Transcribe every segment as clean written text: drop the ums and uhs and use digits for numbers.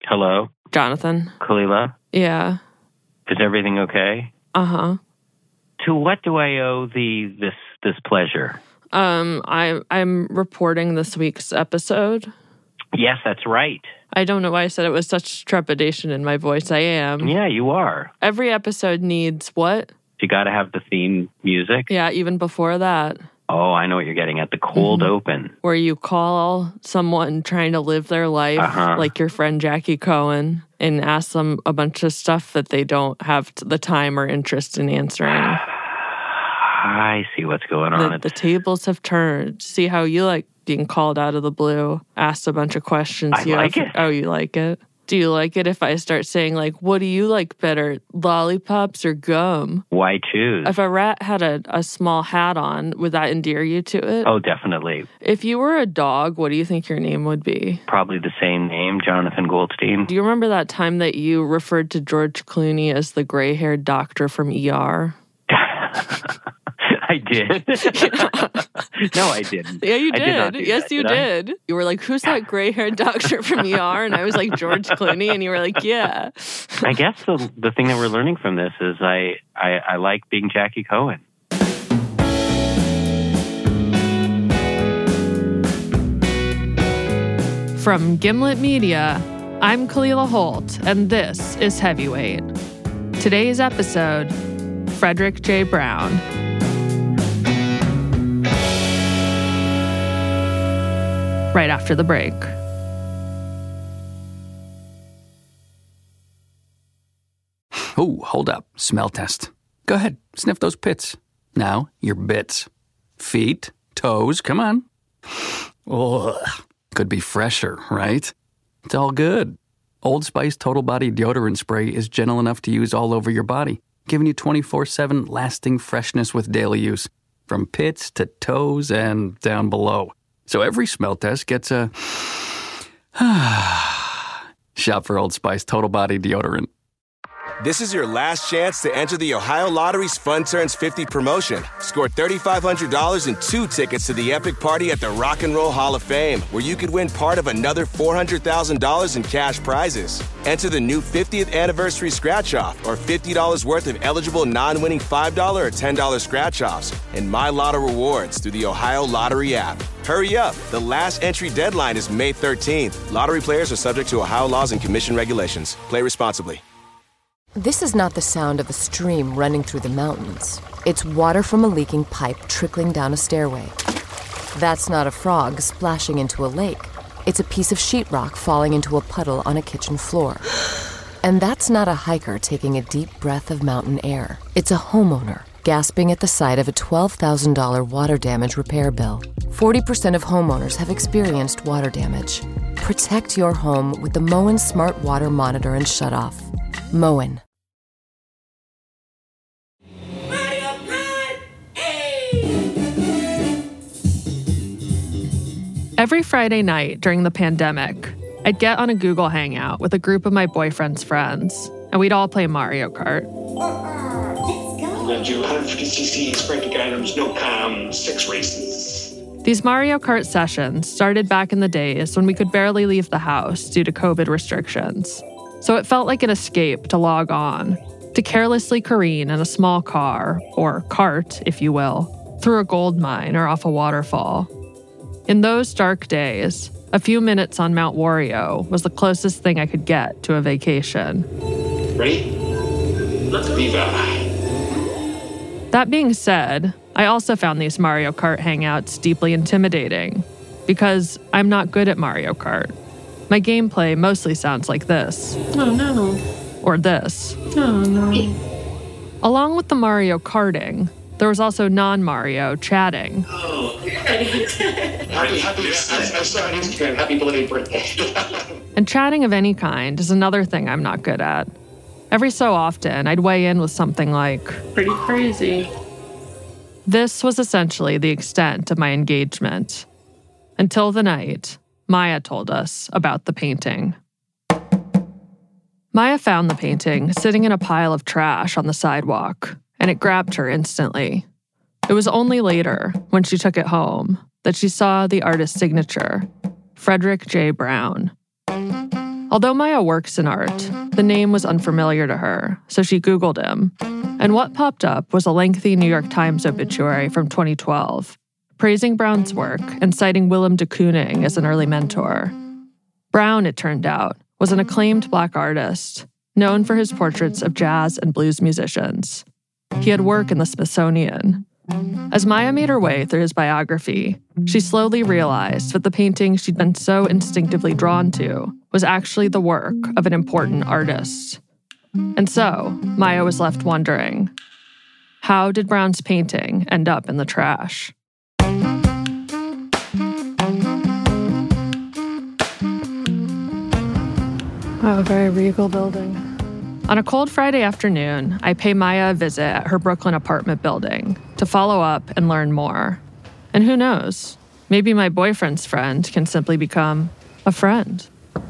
Hello? Jonathan? Kalila? Yeah. Is everything okay? Uh-huh. To what do I owe this pleasure? I'm reporting this week's episode. Yes, that's right. I don't know why I said it with such trepidation in my voice. I am. Yeah, you are. Every episode needs what? You got to have the theme music. Yeah, even before that. Oh, I know what you're getting at. The cold open. Where you call someone trying to live their life, like your friend Jackie Cohen, and ask them a bunch of stuff that they don't have the time or interest in answering. I see what's going on. The tables have turned. See how you like being called out of the blue, asked a bunch of questions. I like it. Oh, you like it? Do you like it if I start saying, like, what do you like better, lollipops or gum? Why choose? If a rat had a small hat on, would that endear you to it? Oh, definitely. If you were a dog, what do you think your name would be? Probably the same name, Jonathan Goldstein. Do you remember that time that you referred to George Clooney as the gray-haired doctor from ER? I did. No, I didn't. Yeah, you did. Yes, you did. You were like, who's that gray-haired doctor from ER? And I was like, George Clooney. And you were like, yeah. I guess the thing that we're learning from this is I like being Jackie Cohen. From Gimlet Media, I'm Kalila Holt, and this is Heavyweight. Today's episode, Frederick J. Brown. Right after the break. Oh, hold up. Smell test. Go ahead. Sniff those pits. Now, your bits. Feet, toes, come on. Ugh. Could be fresher, right? It's all good. Old Spice Total Body Deodorant Spray is gentle enough to use all over your body, giving you 24/7 lasting freshness with daily use, from pits to toes and down below. So every smell test gets a shop for Old Spice Total Body Deodorant. This is your last chance to enter the Ohio Lottery's Fun Turns 50 promotion. Score $3,500 and 2 tickets to the epic party at the Rock and Roll Hall of Fame, where you could win part of another $400,000 in cash prizes. Enter the new 50th anniversary scratch-off or $50 worth of eligible non-winning $5 or $10 scratch-offs and My Lotto rewards through the Ohio Lottery app. Hurry up. The last entry deadline is May 13th. Lottery players are subject to Ohio laws and commission regulations. Play responsibly. This is not the sound of a stream running through the mountains. It's water from a leaking pipe trickling down a stairway. That's not a frog splashing into a lake. It's a piece of sheetrock falling into a puddle on a kitchen floor. And that's not a hiker taking a deep breath of mountain air. It's a homeowner gasping at the sight of a $12,000 water damage repair bill. 40% of homeowners have experienced water damage. Protect your home with the Moen Smart Water Monitor and Shutoff. Moen. Every Friday night during the pandemic, I'd get on a Google Hangout with a group of my boyfriend's friends, and we'd all play Mario Kart. I'm going to do 150cc sprint items, no com, 6 races. These Mario Kart sessions started back in the days when we could barely leave the house due to COVID restrictions. So it felt like an escape to log on, to carelessly careen in a small car, or cart, if you will, through a gold mine or off a waterfall. In those dark days, a few minutes on Mount Wario was the closest thing I could get to a vacation. Ready? Let's viva. That being said, I also found these Mario Kart hangouts deeply intimidating, because I'm not good at Mario Kart. My gameplay mostly sounds like this. Oh no. Or this. Oh no. Along with the Mario Karting, there was also non-Mario chatting. Oh, I saw on Instagram, happy belated birthday. And chatting of any kind is another thing I'm not good at. Every so often, I'd weigh in with something like, pretty crazy. This was essentially the extent of my engagement. Until the night Maya told us about the painting. Maya found the painting sitting in a pile of trash on the sidewalk, and it grabbed her instantly. It was only later, when she took it home, that she saw the artist's signature, Frederick J. Brown. Although Maya works in art, the name was unfamiliar to her, so she Googled him. And what popped up was a lengthy New York Times obituary from 2012, praising Brown's work and citing Willem de Kooning as an early mentor. Brown, it turned out, was an acclaimed Black artist, known for his portraits of jazz and blues musicians. He had work in the Smithsonian. As Maya made her way through his biography, she slowly realized that the painting she'd been so instinctively drawn to was actually the work of an important artist. And so, Maya was left wondering, how did Brown's painting end up in the trash? Oh, a very regal building. On a cold Friday afternoon, I pay Maya a visit at her Brooklyn apartment building to follow up and learn more. And who knows, maybe my boyfriend's friend can simply become a friend.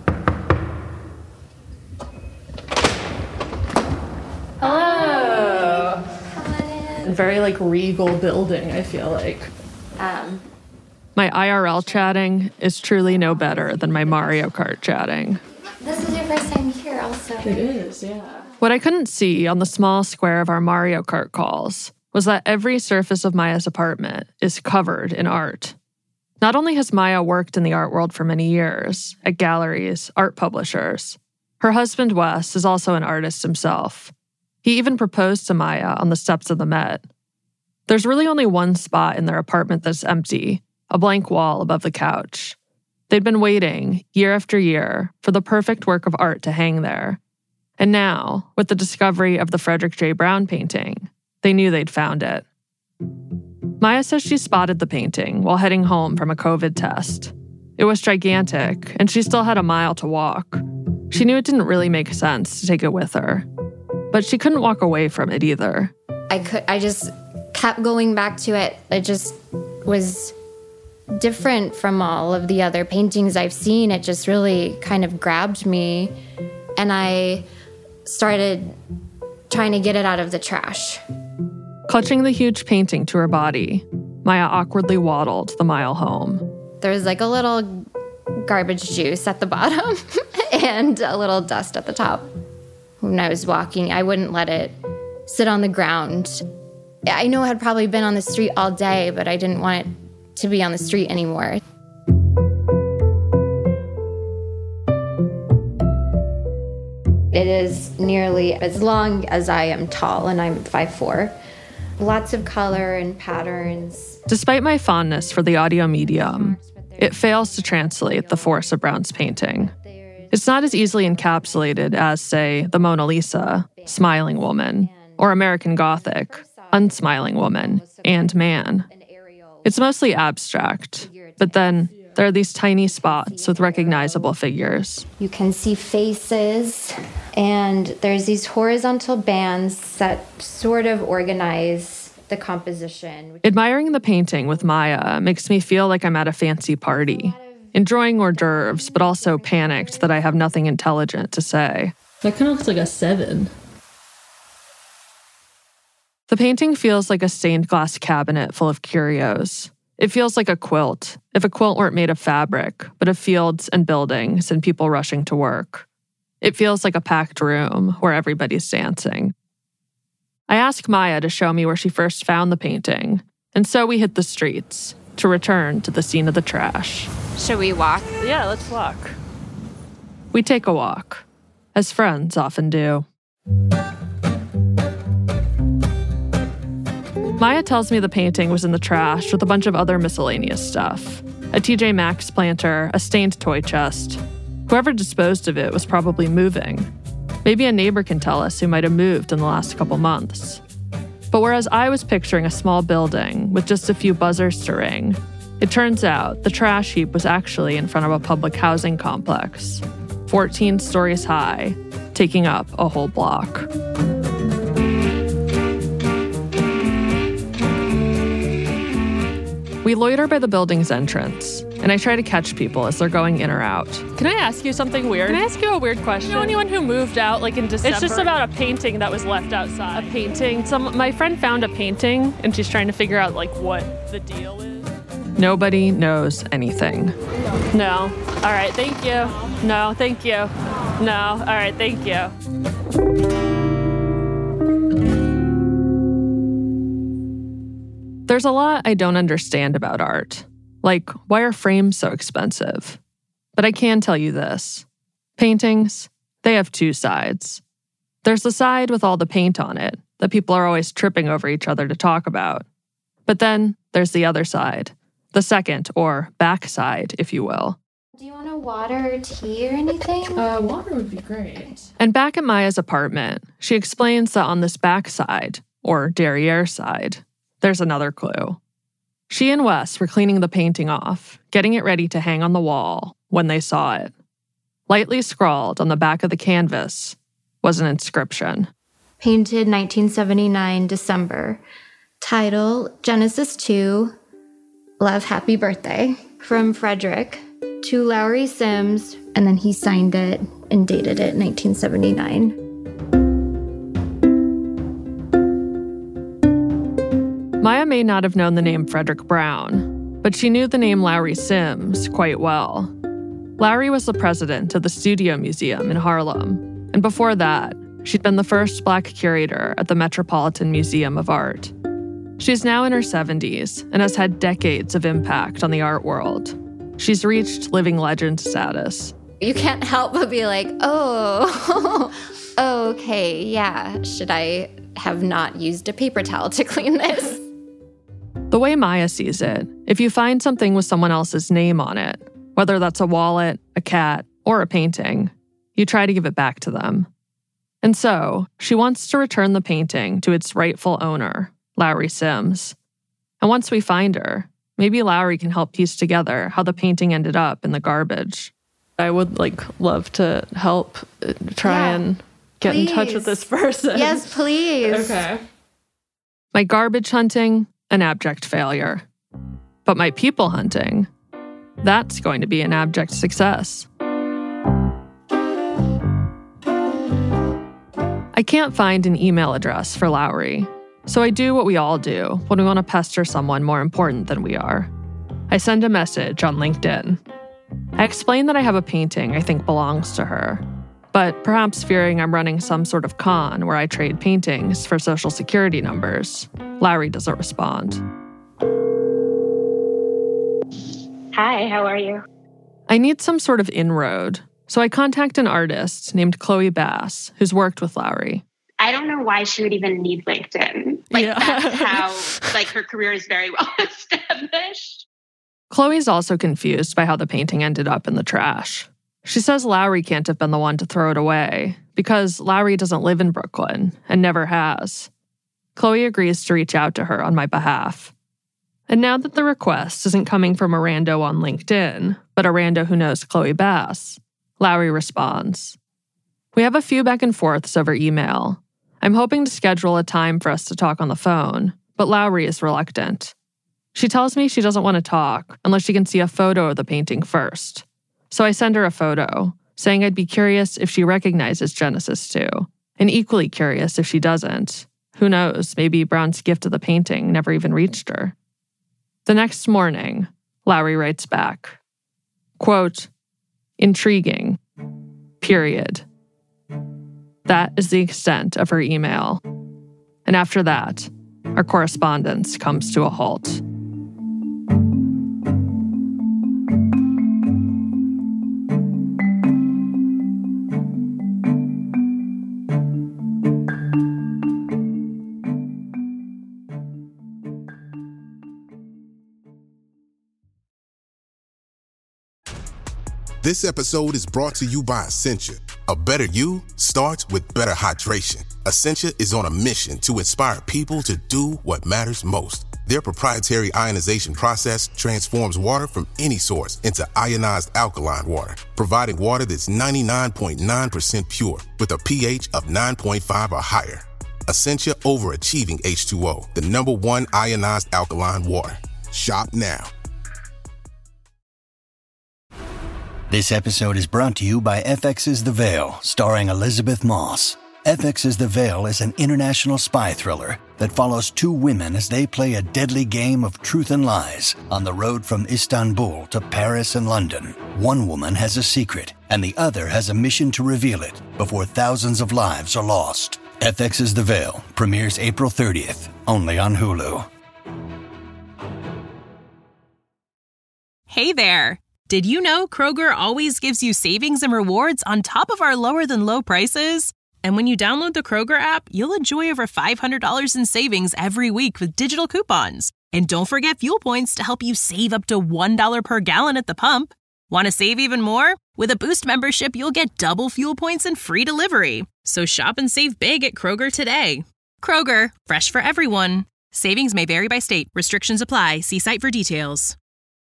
Hello. Very regal building, I feel like. My IRL chatting is truly no better than my Mario Kart chatting. This is your first time here also. It is, yeah. What I couldn't see on the small square of our Mario Kart calls was that every surface of Maya's apartment is covered in art. Not only has Maya worked in the art world for many years, at galleries, art publishers, her husband Wes is also an artist himself. He even proposed to Maya on the steps of the Met. There's really only one spot in their apartment that's empty, a blank wall above the couch. They'd been waiting, year after year, for the perfect work of art to hang there. And now, with the discovery of the Frederick J. Brown painting, they knew they'd found it. Maya says she spotted the painting while heading home from a COVID test. It was gigantic, and she still had a mile to walk. She knew it didn't really make sense to take it with her. But she couldn't walk away from it either. I just kept going back to it. It just was different from all of the other paintings I've seen. It just really kind of grabbed me, and I started trying to get it out of the trash. Clutching the huge painting to her body, Maya awkwardly waddled the mile home. There was a little garbage juice at the bottom and a little dust at the top. When I was walking, I wouldn't let it sit on the ground. I know it had probably been on the street all day, but I didn't want it to be on the street anymore. It is nearly as long as I am tall, and I'm 5'4". Lots of color and patterns. Despite my fondness for the audio medium, it fails to translate the force of Brown's painting. It's not as easily encapsulated as, say, the Mona Lisa, Smiling Woman, or American Gothic, Unsmiling Woman, and Man. It's mostly abstract, but then there are these tiny spots with recognizable figures. You can see faces, and there's these horizontal bands that sort of organize the composition. Admiring the painting with Maya makes me feel like I'm at a fancy party, enjoying hors d'oeuvres, but also panicked that I have nothing intelligent to say. That kind of looks like a 7. The painting feels like a stained glass cabinet full of curios. It feels like a quilt, if a quilt weren't made of fabric, but of fields and buildings and people rushing to work. It feels like a packed room where everybody's dancing. I ask Maya to show me where she first found the painting, and so we hit the streets to return to the scene of the trash. Should we walk? Yeah, let's walk. We take a walk, as friends often do. Maya tells me the painting was in the trash with a bunch of other miscellaneous stuff. A TJ Maxx planter, a stained toy chest. Whoever disposed of it was probably moving. Maybe a neighbor can tell us who might have moved in the last couple months. But whereas I was picturing a small building with just a few buzzers to ring, it turns out the trash heap was actually in front of a public housing complex, 14 stories high, taking up a whole block. We loiter by the building's entrance, and I try to catch people as they're going in or out. Can I ask you something weird? Can I ask you a weird question? You know anyone who moved out in December? It's just about a painting that was left outside. A painting? My friend found a painting, and she's trying to figure out what the deal is. Nobody knows anything. No. All right, thank you. No, thank you. No? All right, thank you. There's a lot I don't understand about art. Like, why are frames so expensive? But I can tell you this. Paintings, they have two sides. There's the side with all the paint on it that people are always tripping over each other to talk about. But then there's the other side, the second or back side, if you will. Do you want a water or tea or anything? Water would be great. And back at Maya's apartment, she explains that on this back side, or derriere side, there's another clue. She and Wes were cleaning the painting off, getting it ready to hang on the wall, when they saw it. Lightly scrawled on the back of the canvas was an inscription. Painted 1979 December. Title, Genesis 2, Love Happy Birthday. From Frederick to Lowry Sims, and then he signed it and dated it 1979. Maya may not have known the name Frederick Brown, but she knew the name Lowry Sims quite well. Lowry was the president of the Studio Museum in Harlem, and before that, she'd been the first Black curator at the Metropolitan Museum of Art. She's now in her 70s and has had decades of impact on the art world. She's reached living legend status. You can't help but be like, oh, okay, yeah. Should I have not used a paper towel to clean this? The way Maya sees it, if you find something with someone else's name on it, whether that's a wallet, a cat, or a painting, you try to give it back to them. And so, she wants to return the painting to its rightful owner, Lowry Sims. And once we find her, maybe Lowry can help piece together how the painting ended up in the garbage. I would love to help try and get in touch with this person. Yes, please. Okay. My garbage hunting, an abject failure. But my people hunting, that's going to be an abject success. I can't find an email address for Lowry, so I do what we all do when we want to pester someone more important than we are. I send a message on LinkedIn. I explain that I have a painting I think belongs to her, but perhaps fearing I'm running some sort of con where I trade paintings for social security numbers, Lowry doesn't respond. Hi, how are you? I need some sort of inroad, so I contact an artist named Chloe Bass, who's worked with Lowry. I don't know why she would even need LinkedIn. That's how, her career is very well established. Chloe's also confused by how the painting ended up in the trash. She says Lowry can't have been the one to throw it away because Lowry doesn't live in Brooklyn and never has. Chloe agrees to reach out to her on my behalf. And now that the request isn't coming from a rando on LinkedIn, but a rando who knows Chloe Bass, Lowry responds. We have a few back and forths over email. I'm hoping to schedule a time for us to talk on the phone, but Lowry is reluctant. She tells me she doesn't want to talk unless she can see a photo of the painting first. So I send her a photo, saying I'd be curious if she recognizes Genesis 2, and equally curious if she doesn't. Who knows, maybe Brown's gift of the painting never even reached her. The next morning, Lowry writes back, quote, intriguing, period. That is the extent of her email. And after that, our correspondence comes to a halt. This episode is brought to you by Essentia. A better you starts with better hydration. Essentia is on a mission to inspire people to do what matters most. Their proprietary ionization process transforms water from any source into ionized alkaline water, providing water that's 99.9% pure with a pH of 9.5 or higher. Essentia overachieving H2O, the #1 ionized alkaline water. Shop now. This episode is brought to you by FX's The Veil, starring Elizabeth Moss. FX's The Veil is an international spy thriller that follows two women as they play a deadly game of truth and lies on the road from Istanbul to Paris and London. One woman has a secret, and the other has a mission to reveal it before thousands of lives are lost. FX's The Veil premieres April 30th, only on Hulu. Hey there! Did you know Kroger always gives you savings and rewards on top of our lower-than-low prices? And when you download the Kroger app, you'll enjoy over $500 in savings every week with digital coupons. And don't forget fuel points to help you save up to $1 per gallon at the pump. Want to save even more? With a Boost membership, you'll get double fuel points and free delivery. So shop and save big at Kroger today. Kroger, fresh for everyone. Savings may vary by state. Restrictions apply. See site for details.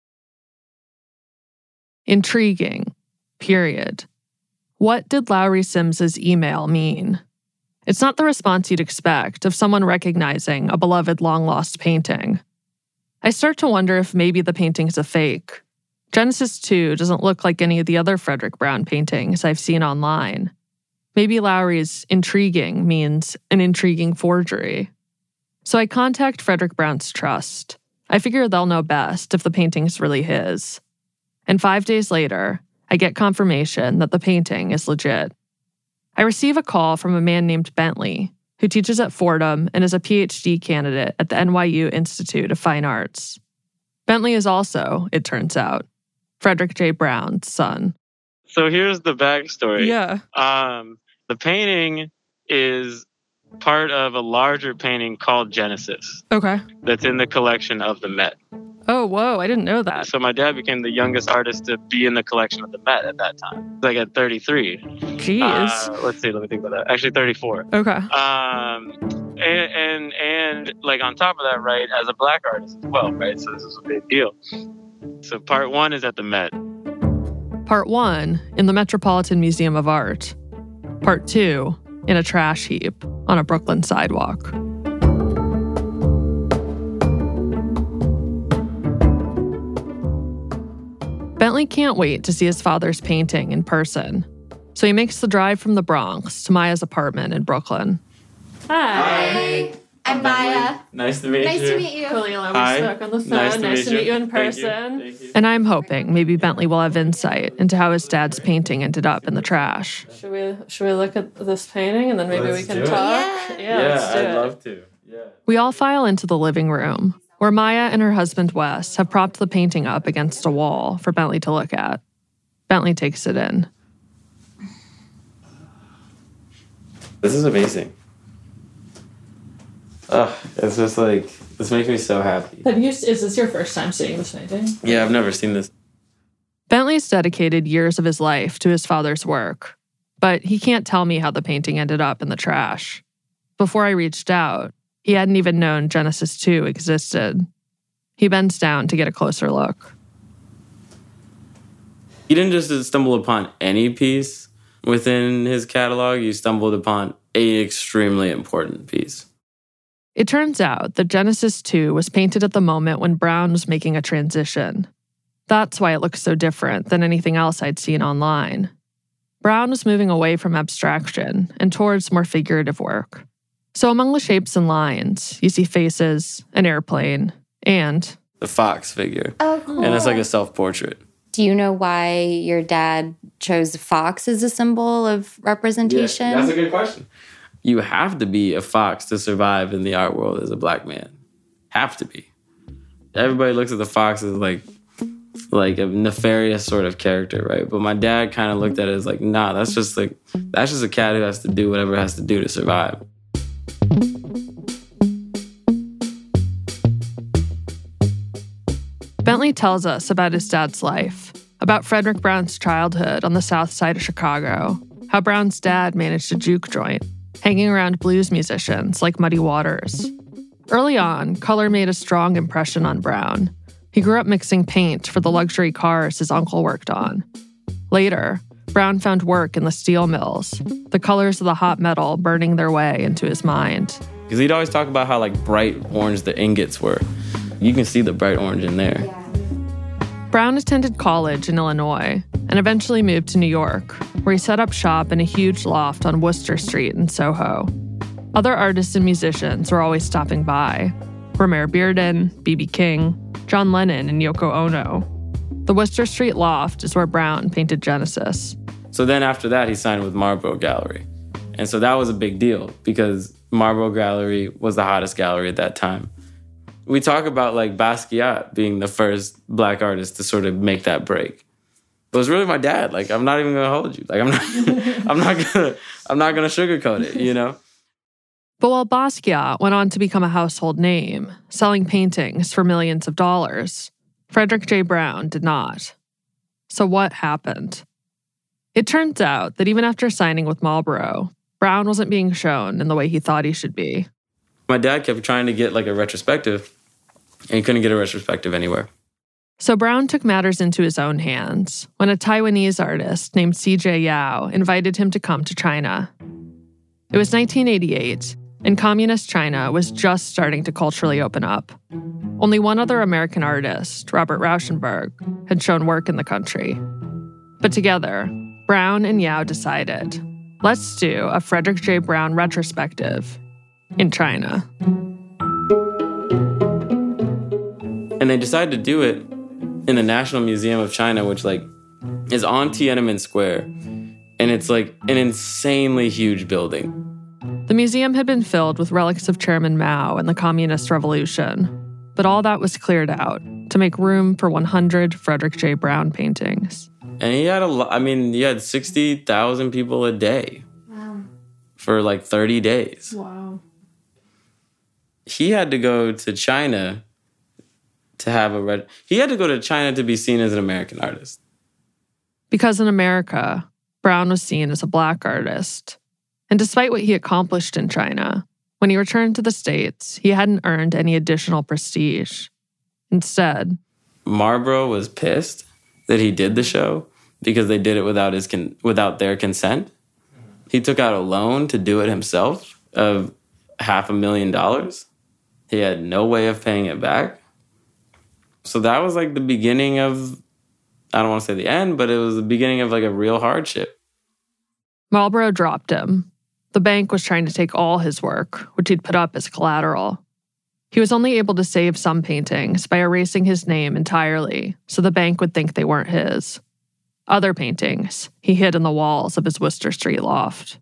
Intriguing. Period. What did Lowry Sims's email mean? It's not the response you'd expect of someone recognizing a beloved long-lost painting. I start to wonder if maybe the painting's a fake. Genesis 2 doesn't look like any of the other Fredric Brown paintings I've seen online. Maybe Lowry's intriguing means an intriguing forgery. So I contact Fredric Brown's trust. I figure they'll know best if the painting's really his. And 5 days later, I get confirmation that the painting is legit. I receive a call from a man named Bentley, who teaches at Fordham and is a PhD candidate at the NYU Institute of Fine Arts. Bentley is also, it turns out, Fredric J. Brown's son. So here's the backstory. Yeah. The painting is part of a larger painting called Genesis. Okay. That's in the collection of the Met. Oh, whoa, I didn't know that. So my dad became the youngest artist to be in the collection of the Met at that time. Like at 33. Jeez. Let's see, let me think about that. Actually 34. Okay. And like on top of that, right, as a black artist as well, right? So this is a big deal. So part 1 is at the Met. Part 1 in the Metropolitan Museum of Art. Part 2 in a trash heap on a Brooklyn sidewalk. Bentley can't wait to see his father's painting in person, so he makes the drive from the Bronx to Maya's apartment in Brooklyn. Hi. I'm Maya. Nice to meet you. Nice to meet you. Kalila, Hi. we spoke on the phone. Nice to meet you in Thank you. person. Thank you. And I'm hoping maybe Bentley will have insight into how his dad's painting ended up in the trash. Should we look at this painting and then maybe we can talk? Yeah. Let's do I'd it. love to. Yeah. We all file into the living room, where Maya and her husband Wes have propped the painting up against a wall for Bentley to look at. Bentley takes it in. This is amazing. It's just like, this makes me so happy. Is this your first time seeing this painting? Yeah, I've never seen this. Bentley's dedicated years of his life to his father's work, but he can't tell me how the painting ended up in the trash. Before I reached out, he hadn't even known Genesis 2 existed. He bends down to get a closer look. You didn't just stumble upon any piece within his catalog, you stumbled upon an extremely important piece. It turns out that Genesis 2 was painted at the moment when Brown was making a transition. That's why it looks so different than anything else I'd seen online. Brown was moving away from abstraction and towards more figurative work. So among the shapes and lines, you see faces, an airplane, and The fox figure. Oh, cool. And it's like a self-portrait. Do you know why your dad chose a fox as a symbol of representation? Yeah, that's a good question. You have to be a fox to survive in the art world as a black man. Have to be. Everybody looks at the fox as like a nefarious sort of character, right? But my dad kind of looked at it as like, nah, that's just a cat who has to do whatever it has to do to survive. Bentley tells us about his dad's life, about Fredric Brown's childhood on the south side of Chicago, how Brown's dad managed a juke joint, hanging around blues musicians like Muddy Waters. Early on, color made a strong impression on Brown. He grew up mixing paint for the luxury cars his uncle worked on. Later, Brown found work in the steel mills, the colors of the hot metal burning their way into his mind. Because he'd always talk about how like bright orange the ingots were. You can see the bright orange in there. Brown attended college in Illinois and eventually moved to New York, where he set up shop in a huge loft on Worcester Street in Soho. Other artists and musicians were always stopping by. Romare Bearden, B.B. King, John Lennon, and Yoko Ono. The Wooster Street Loft is where Brown painted Genesis. So then after that, he signed with Marlborough Gallery. And so that was a big deal because Marlborough Gallery was the hottest gallery at that time. We talk about like Basquiat being the first Black artist to sort of make that break. It was really my dad. Like, I'm not even gonna hold you. Like, I'm not gonna sugarcoat it, you know? But while Basquiat went on to become a household name, selling paintings for millions of dollars, Frederick J. Brown did not. So what happened? It turns out that even after signing with Marlborough, Brown wasn't being shown in the way he thought he should be. My dad kept trying to get like a retrospective, and he couldn't get a retrospective anywhere. So Brown took matters into his own hands when a Taiwanese artist named C.J. Yao invited him to come to China. It was 1988, and communist China was just starting to culturally open up. Only one other American artist, Robert Rauschenberg, had shown work in the country. But together, Brown and Yao decided, let's do a Frederick J. Brown retrospective in China. And they decided to do it in the National Museum of China, which like is on Tiananmen Square. And it's like an insanely huge building. The museum had been filled with relics of Chairman Mao and the Communist Revolution, but all that was cleared out to make room for 100 Frederick J. Brown paintings. And he had he had 60,000 people a day. Wow. For like 30 days. Wow. He had to go to China to have he had to go to China to be seen as an American artist. Because in America, Brown was seen as a Black artist. And despite what he accomplished in China, when he returned to the States, he hadn't earned any additional prestige. Instead, Marlborough was pissed that he did the show because they did it without their consent. He took out a loan to do it himself of $500,000. He had no way of paying it back. So that was like the beginning of, I don't want to say the end, but it was the beginning of like a real hardship. Marlborough dropped him. The bank was trying to take all his work, which he'd put up as collateral. He was only able to save some paintings by erasing his name entirely so the bank would think they weren't his. Other paintings he hid in the walls of his Wooster Street loft.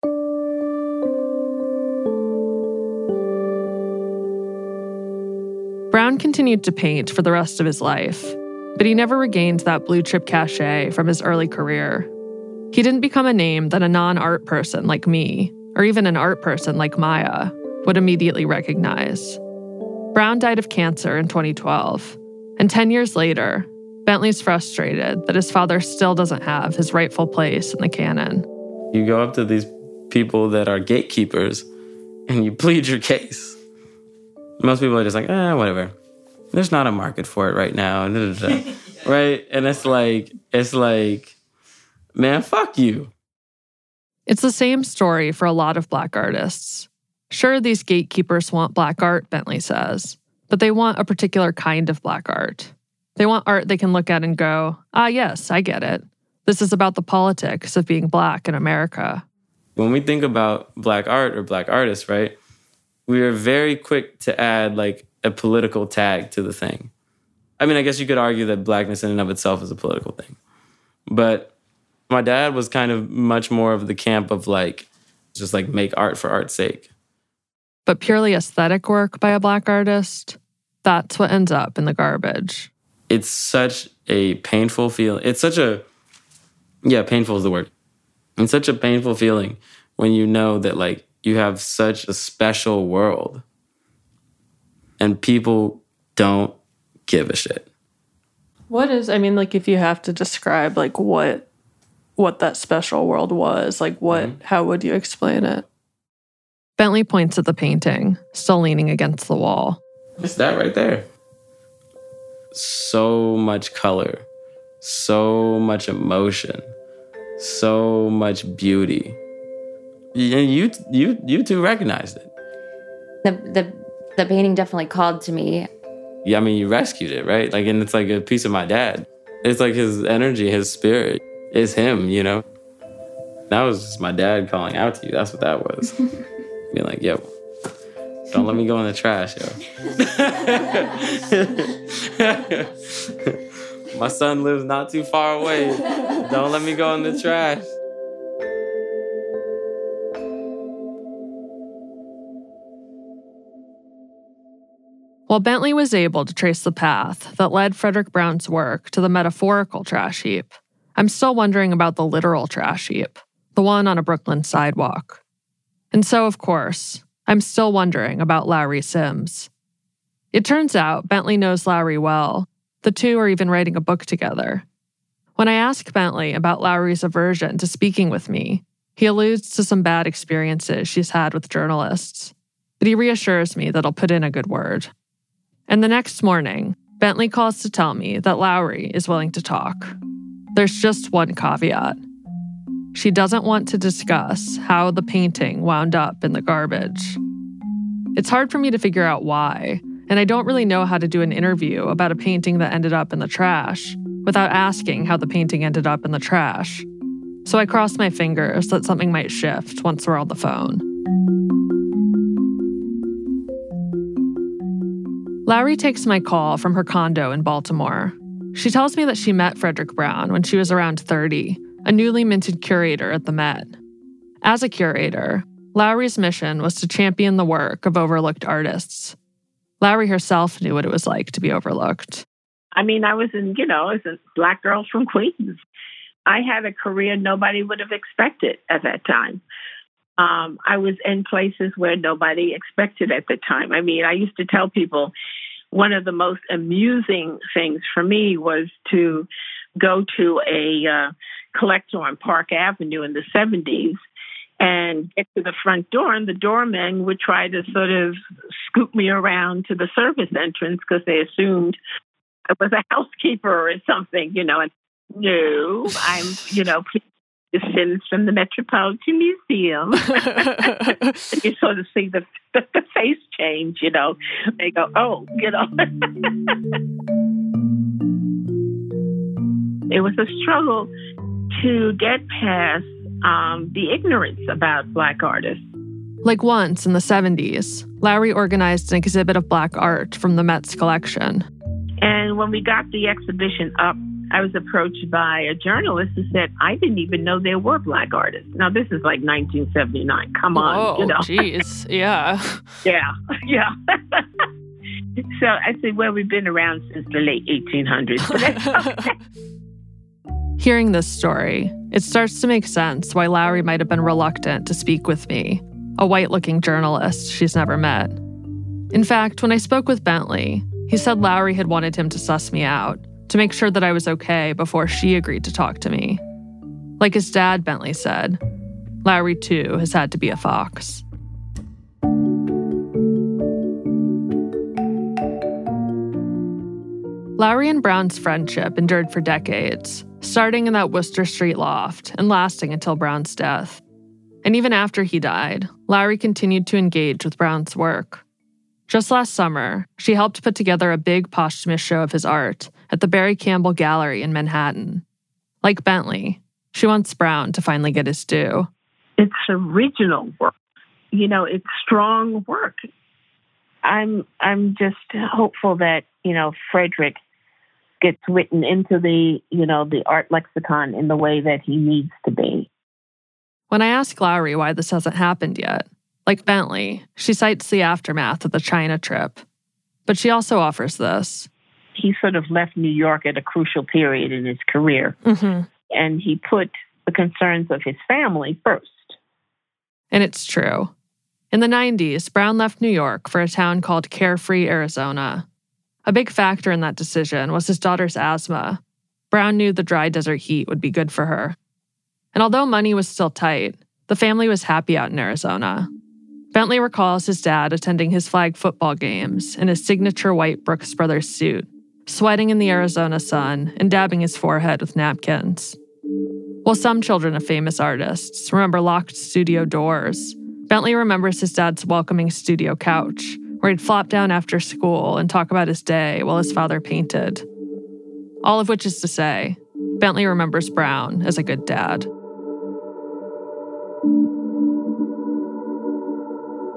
Brown continued to paint for the rest of his life, but he never regained that blue-chip cachet from his early career. He didn't become a name that a non-art person like me, or even an art person like Maya, would immediately recognize. Brown died of cancer in 2012, and 10 years later, Bentley's frustrated that his father still doesn't have his rightful place in the canon. You go up to these people that are gatekeepers, and you plead your case. Most people are just like, whatever. There's not a market for it right now. Right? And it's like, man, fuck you. It's the same story for a lot of Black artists. Sure, these gatekeepers want Black art, Bentley says, but they want a particular kind of Black art. They want art they can look at and go, yes, I get it. This is about the politics of being Black in America. When we think about Black art or Black artists, right, we are very quick to add like a political tag to the thing. I mean, I guess you could argue that Blackness in and of itself is a political thing. But my dad was kind of much more of the camp of like, just like make art for art's sake. But purely aesthetic work by a Black artist, that's what ends up in the garbage. It's such a painful feeling. Painful is the word. It's such a painful feeling when you know that like you have such a special world and people don't give a shit. What is, if you have to describe like what that special world was, like how would you explain it? Bentley points at the painting, still leaning against the wall. It's that right there. So much color, so much emotion, so much beauty. And you two recognized it. The painting definitely called to me. Yeah, you rescued it, right? Like, and it's like a piece of my dad. It's like his energy, his spirit is him, you know? That was just my dad calling out to you. That's what that was. Being like, yo, don't let me go in the trash, yo. My son lives not too far away. Don't let me go in the trash. While Bentley was able to trace the path that led Frederick Brown's work to the metaphorical trash heap, I'm still wondering about the literal trash heap, the one on a Brooklyn sidewalk. And so, of course, I'm still wondering about Lowery Sims. It turns out Bentley knows Lowery well. The two are even writing a book together. When I ask Bentley about Lowery's aversion to speaking with me, he alludes to some bad experiences she's had with journalists, but he reassures me that I'll put in a good word. And the next morning, Bentley calls to tell me that Lowery is willing to talk. There's just one caveat. She doesn't want to discuss how the painting wound up in the garbage. It's hard for me to figure out why, and I don't really know how to do an interview about a painting that ended up in the trash without asking how the painting ended up in the trash. So I cross my fingers that something might shift once we're on the phone. Lowery takes my call from her condo in Baltimore. She tells me that she met Frederick Brown when she was around 30, a newly minted curator at the Met. As a curator, Lowery's mission was to champion the work of overlooked artists. Lowery herself knew what it was like to be overlooked. I mean, I was in Black Girls from Queens. I had a career nobody would have expected at that time. I was in places where nobody expected at the time. I mean, I used to tell people one of the most amusing things for me was to go to a collector on Park Avenue in the 70s and get to the front door, and the doorman would try to sort of scoop me around to the service entrance because they assumed I was a housekeeper or something, and no, I'm, descendants from the Metropolitan Museum. You sort of see the face change, They go, oh, It was a struggle to get past the ignorance about Black artists. Like once in the 70s, Lowery organized an exhibit of Black art from the Met's collection. And when we got the exhibition up, I was approached by a journalist who said, I didn't even know there were Black artists. Now, this is like 1979. Come on, Oh, jeez. Yeah. Yeah. So I said, well, we've been around since the late 1800s. But that's okay. Hearing this story, it starts to make sense why Lowery might have been reluctant to speak with me, a white-looking journalist she's never met. In fact, when I spoke with Bentley, he said Lowery had wanted him to suss me out, to make sure that I was okay before she agreed to talk to me. Like his dad, Bentley said, Lowery too has had to be a fox. Lowery and Brown's friendship endured for decades, starting in that Worcester Street loft and lasting until Brown's death. And even after he died, Lowery continued to engage with Brown's work. Just last summer, she helped put together a big posthumous show of his art at the Barry Campbell Gallery in Manhattan. Like Bentley, she wants Brown to finally get his due. It's original work. It's strong work. I'm just hopeful that, Frederick gets written into the art lexicon in the way that he needs to be. When I ask Lowery why this hasn't happened yet, like Bentley, she cites the aftermath of the China trip. But she also offers this. He sort of left New York at a crucial period in his career. Mm-hmm. And he put the concerns of his family first. And it's true. In the 90s, Brown left New York for a town called Carefree, Arizona. A big factor in that decision was his daughter's asthma. Brown knew the dry desert heat would be good for her. And although money was still tight, the family was happy out in Arizona. Bentley recalls his dad attending his flag football games in his signature white Brooks Brothers suit, sweating in the Arizona sun and dabbing his forehead with napkins. While some children of famous artists remember locked studio doors, Bentley remembers his dad's welcoming studio couch, where he'd flop down after school and talk about his day while his father painted. All of which is to say, Bentley remembers Brown as a good dad.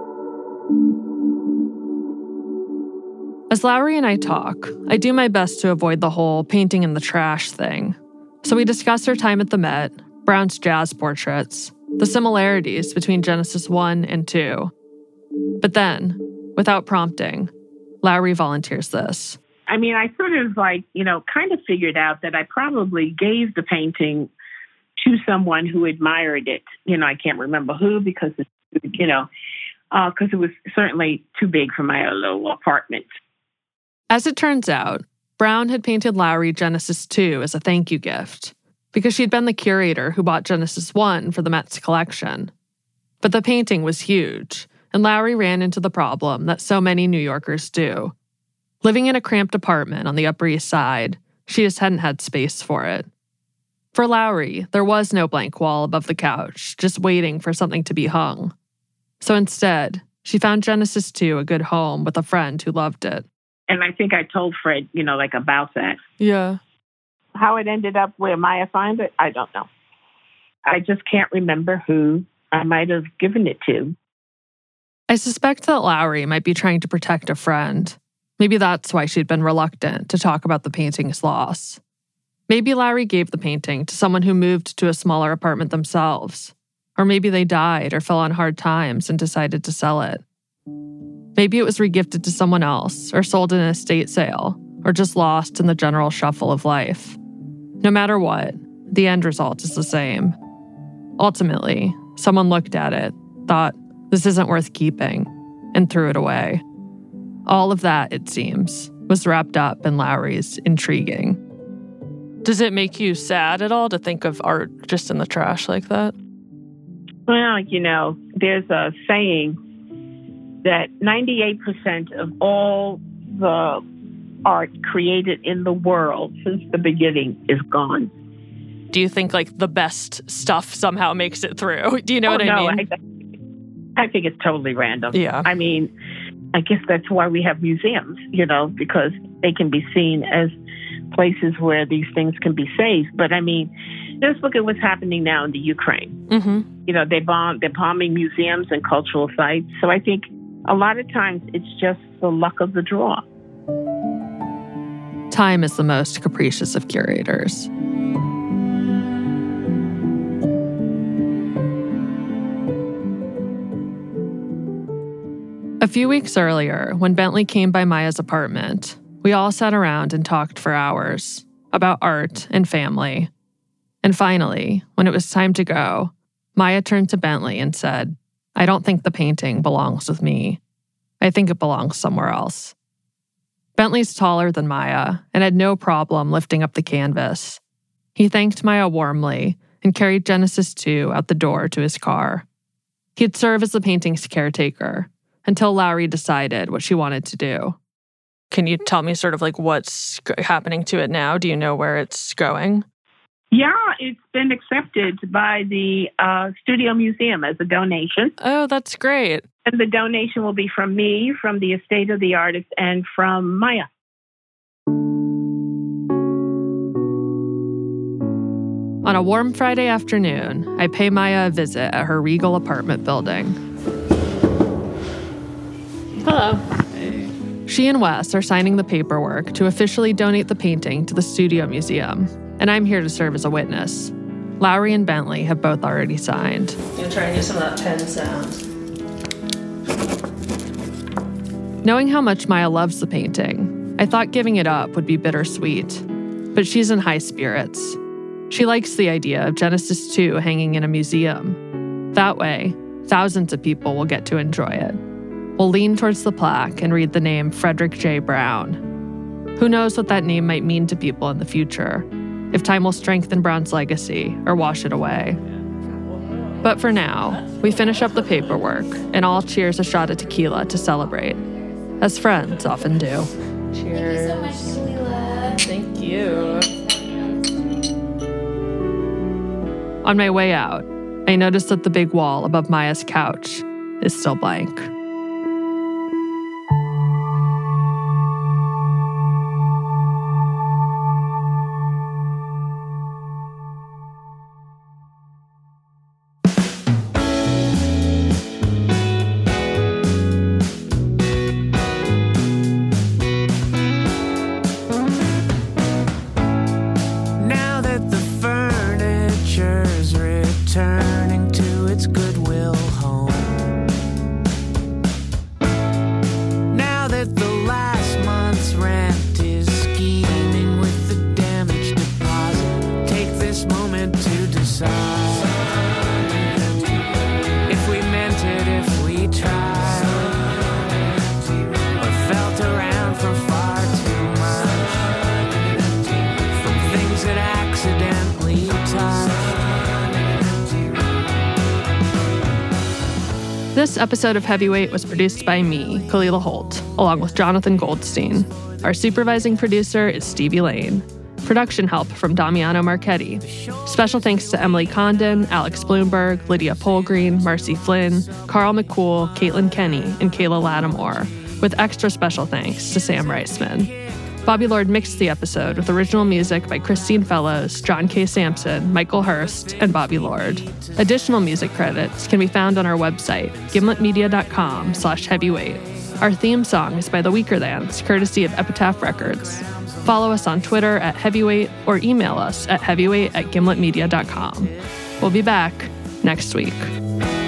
As Lowry and I talk, I do my best to avoid the whole painting in the trash thing. So we discuss her time at the Met, Brown's jazz portraits, the similarities between Genesis 1 and 2. But then, without prompting, Lowry volunteers this. I mean, I sort of kind of figured out that I probably gave the painting to someone who admired it. I can't remember who because it was certainly too big for my little apartment. As it turns out, Brown had painted Lowry Genesis 2 as a thank you gift because she'd been the curator who bought Genesis 1 for the Met's collection. But the painting was huge, and Lowry ran into the problem that so many New Yorkers do. Living in a cramped apartment on the Upper East Side, she just hadn't had space for it. For Lowry, there was no blank wall above the couch, just waiting for something to be hung. So instead, she found Genesis 2 a good home with a friend who loved it. And I think I told Fred, about that. Yeah. How it ended up where Maya found it, I don't know. I just can't remember who I might have given it to. I suspect that Lowry might be trying to protect a friend. Maybe that's why she'd been reluctant to talk about the painting's loss. Maybe Lowry gave the painting to someone who moved to a smaller apartment themselves. Or maybe they died or fell on hard times and decided to sell it. Maybe it was regifted to someone else, or sold in an estate sale, or just lost in the general shuffle of life. No matter what, the end result is the same. Ultimately, someone looked at it, thought, this isn't worth keeping, and threw it away. All of that, it seems, was wrapped up in Lowry's intriguing. Does it make you sad at all to think of art just in the trash like that? Well, there's a saying that 98% of all the art created in the world since the beginning is gone. Do you think the best stuff somehow makes it through? Do you know what I mean? I think it's totally random. Yeah. I mean, I guess that's why we have museums, because they can be seen as places where these things can be saved. But I mean, just look at what's happening now in the Ukraine. Mm-hmm. They're bombing museums and cultural sites. So I think a lot of times it's just the luck of the draw. Time is the most capricious of curators. A few weeks earlier, when Bentley came by Maya's apartment, we all sat around and talked for hours about art and family. And finally, when it was time to go, Maya turned to Bentley and said, I don't think the painting belongs with me. I think it belongs somewhere else. Bentley's taller than Maya and had no problem lifting up the canvas. He thanked Maya warmly and carried Genesis 2 out the door to his car. He'd serve as the painting's caretaker until Lowry decided what she wanted to do. Can you tell me sort of what's happening to it now? Do you know where it's going? Yeah, it's been accepted by the Studio Museum as a donation. Oh, that's great. And the donation will be from me, from the estate of the artist, and from Maya. On a warm Friday afternoon, I pay Maya a visit at her regal apartment building. Hello. She and Wes are signing the paperwork to officially donate the painting to the Studio Museum, and I'm here to serve as a witness. Lowry and Bentley have both already signed. I'm going to try and do some of that pen sound. Knowing how much Maya loves the painting, I thought giving it up would be bittersweet. But she's in high spirits. She likes the idea of Genesis 2 hanging in a museum. That way, thousands of people will get to enjoy it. We'll lean towards the plaque and read the name Frederick J. Brown. Who knows what that name might mean to people in the future, if time will strengthen Brown's legacy or wash it away. But for now, we finish up the paperwork and all cheers a shot of tequila to celebrate, as friends often do. Cheers. Thank you so much, Kalila. Thank you. On my way out, I noticed that the big wall above Maya's couch is still blank. This episode of Heavyweight was produced by me, Kalila Holt, along with Jonathan Goldstein. Our supervising producer is Stevie Lane. Production help from Damiano Marchetti. Special thanks to Emily Condon, Alex Bloomberg, Lydia Polgreen, Marcy Flynn, Carl McCool, Caitlin Kenny, and Kayla Lattimore, with extra special thanks to Sam Reisman. Bobby Lord mixed the episode with original music by Christine Fellows, John K. Sampson, Michael Hurst, and Bobby Lord. Additional music credits can be found on our website, gimletmedia.com/heavyweight. Our theme song is by The Weakerthans, courtesy of Epitaph Records. Follow us on Twitter @heavyweight or email us at heavyweight@gimletmedia.com. We'll be back next week.